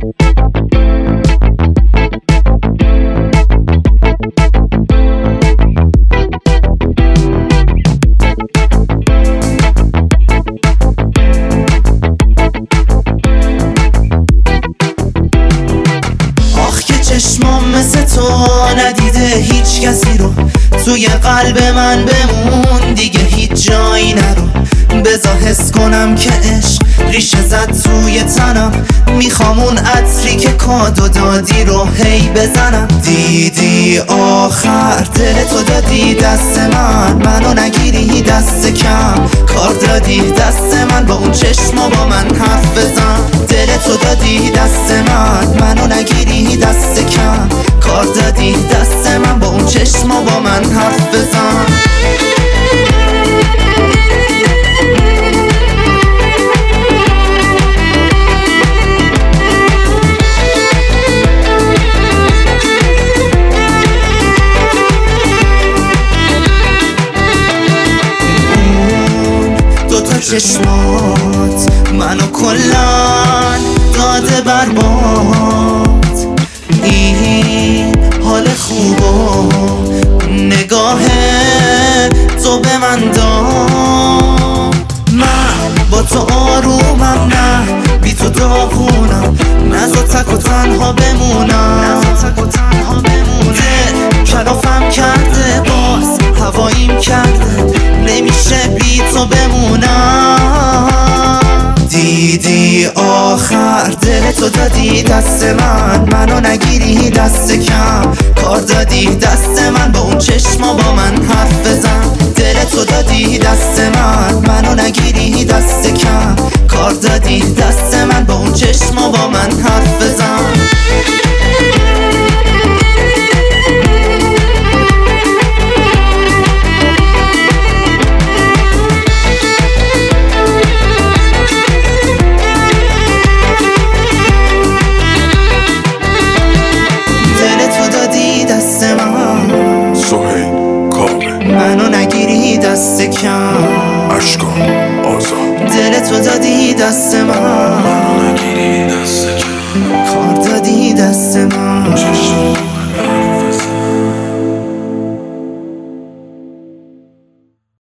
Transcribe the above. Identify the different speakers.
Speaker 1: چشمام مثل تو ندیده هیچ کسی رو، توی قلب من بمون دیگه هیچ جایی نرو. بذار حس کنم که عشق ریشه زد توی تنم، میخوام اون عطری که کادو دادی رو هی بزنم. دیدی آخر دل تو دادی دست من، منو نگیری دست کم، کار دادی دست من با اون چشما با من حرف بزن. دل تو دادی دست من، منو نگیری دست کم، کار دادی دست من با اون چشما با من حرف بزن. دوتا چشمات منو کلن داده برباد، این حال خوب و نگاه تو به من داد. من با تو آرومم، نه بی تو داغونم، نزا تک و تنها بمونم. کلافم کرده باز هواییم کرده، نمیشه بی تو بمونم. دیدی آخر دل تو دادی دست من، منو نگیری دست کم، کار دادی دست من با اون چشما با من حرف بزن. دل تو دادی دست من، منو نگیری دست کم، کار دادی دست من با اون چشما با من حرف بزن. منو نگیری دست کم،
Speaker 2: اشکان آزاد.
Speaker 1: دل تو دادی دست من،
Speaker 2: منو نگیری دست کم،
Speaker 1: کار دادی دست من.